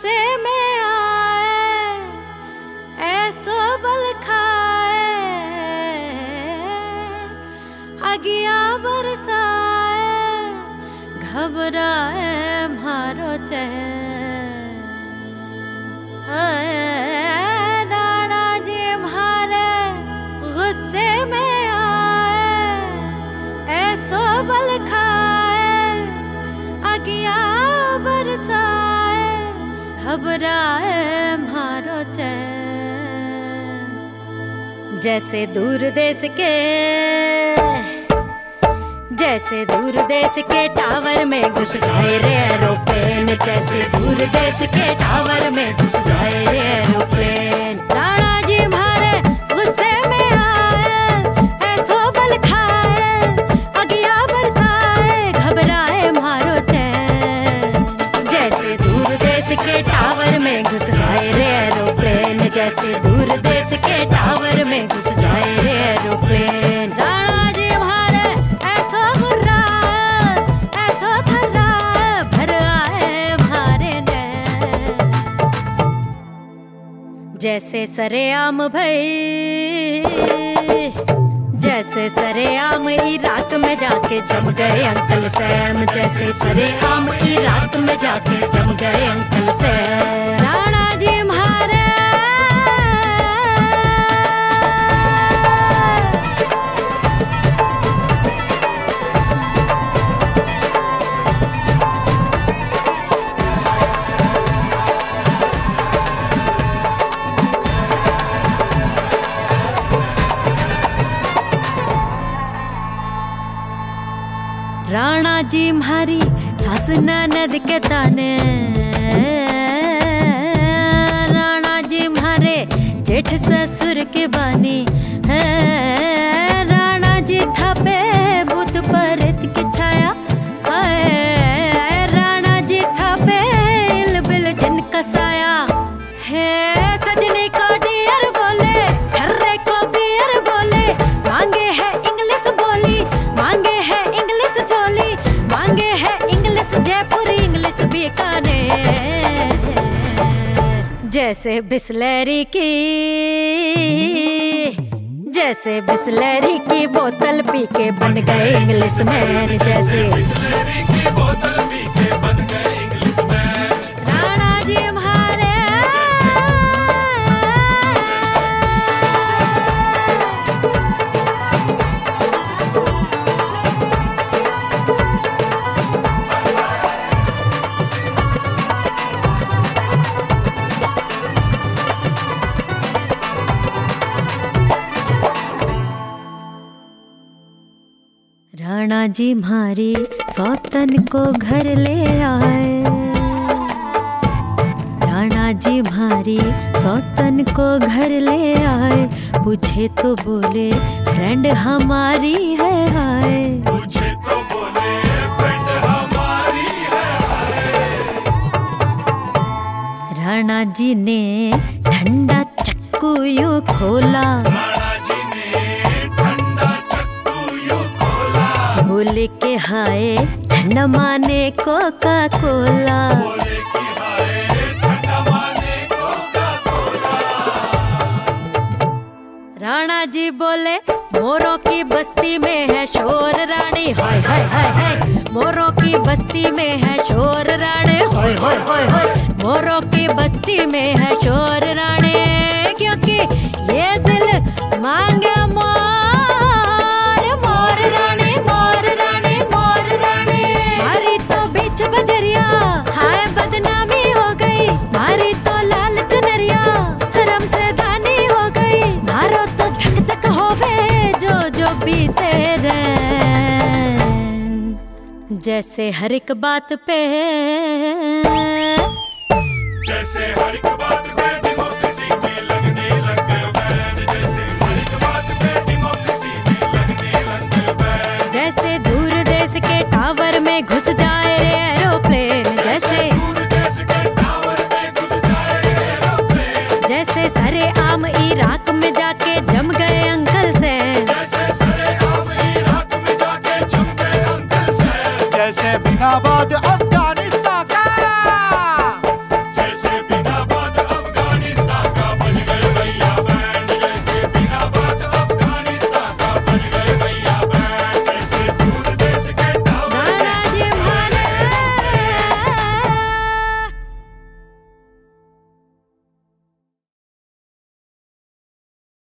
गुस्से में आए ऐसो बल खाए, अगिया बरसाए घबराए मारो चैन। राणा जी मारे गुस्से में आए ऐसो बल खाए, अगिया बरसाए घबराए मारो चैन। जैसे दूर देश के टावर में घुस जाए रे एरोप्लेन, जैसे दूर देश के टावर में घुस जाए रे एरोप्लेन। राणा जी मारे गुस्से में आए ऐसो बल खाए, अगिया बरसाए घबराए मारो चैन। जैसे दूर देश के टावर में घुस जाए रे एरोप्लेन, जैसे दूर देश के टावर में घुस जाए रे एरोप्लेन। राणा जी मारे ऐसो गुर्रा ऐसो थर्रा भर आए मारे नैन। जैसे सरेआम भई, जैसे सरेआम इराक में जाके जम गए अंकल सैम, जैसे सरेआम इराक में जाके जम गए अंकल सैम। राणा जी मारे राणा जी म्हारी सास ननद के ताने, राणा जी म्हारे जेठ ससुर के बानी है। राणा जी थापे भूत प्रेत की छाया है, राणा जी थापे इलबिल जिन का साया है। सजनी को डियर बोले, ठर्रे को बियर बोले, मांगे है इंग्लिश बोली, मांगे है इंग्लिश चोली, मांगे है इंग्लिश जयपुरी इंग्लिश बीकानेर। जैसे बिसलेरी की बोतल पी के बन गए इंग्लिश मैन, जैसे बिसलेरी की बोतल पी के बन गए इंग्लिश मैन। राणा जी हमारे राणा जी मारी सौतन को घर ले आए, राणा जी मारी सौतन को घर ले आए। पूछे तो बोले फ्रेंड हमारी है हाय, पूछे तो बोले फ्रेंड हमारी है हाय। राणा जी ने ठंडा चक्कू यूं खोला, बोले के हाय ठंडा माने कोका कोला। राणा जी बोले मोरों की बस्ती में है शोर रानी, हाय हाय हाय हाय। मोरों की बस्ती में है शोर रानी, हाय हाय हाय हाय। मोरों की बस्ती में है शोर रानी, क्योंकि ये दिल मांगे मोर मोर रानी, मोर रानी मोर रानी। मारी तो बीच बजरिया हाय बदनामी हो गई, मारी तो लाल चुनरिया शर्म से दानी हो गई। मारो तो धक धक होवे जो जो बीते रैन। जैसे हर एक बात पे, जैसे हर एक बात पे डेमोक्रेसी में लगने लग गए बैन, जैसे हर एक बात पे डेमोक्रेसी में लगने लग गए बैन। जैसे दूर देश के टावर में घुस जाए रे एरोप्लेन, जैसे दूर देश के टावर में घुस जाए रे एरोप्लेन। जैसे सरेआम इराक में जाके जम गए अंकल सैम, जैसे सरेआम इराक में जाके जम गए अंकल सैम। जैसे बिना बाद